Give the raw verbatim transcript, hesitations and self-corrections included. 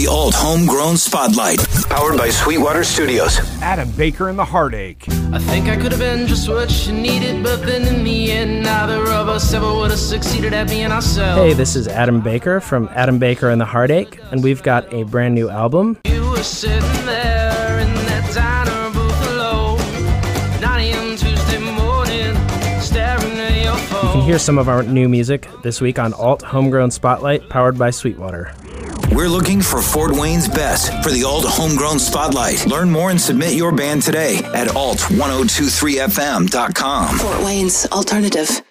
The Alt Homegrown Spotlight, powered by Sweetwater Studios. Adam Baker and the Heartache. I think I could have been just what you needed, but then in the end, neither of us ever would have succeeded at being ourselves. Hey, this is Adam Baker from Adam Baker and the Heartache, and we've got a brand new album. You were sitting there in that diner booth alone, nine a.m. Tuesday morning, staring at your phone. You can hear some of our new music this week on Alt Homegrown Spotlight, powered by Sweetwater. We're looking for Fort Wayne's best for the Alt Homegrown Spotlight. Learn more and submit your band today at alt ten twenty-three f m dot com. Fort Wayne's Alternative.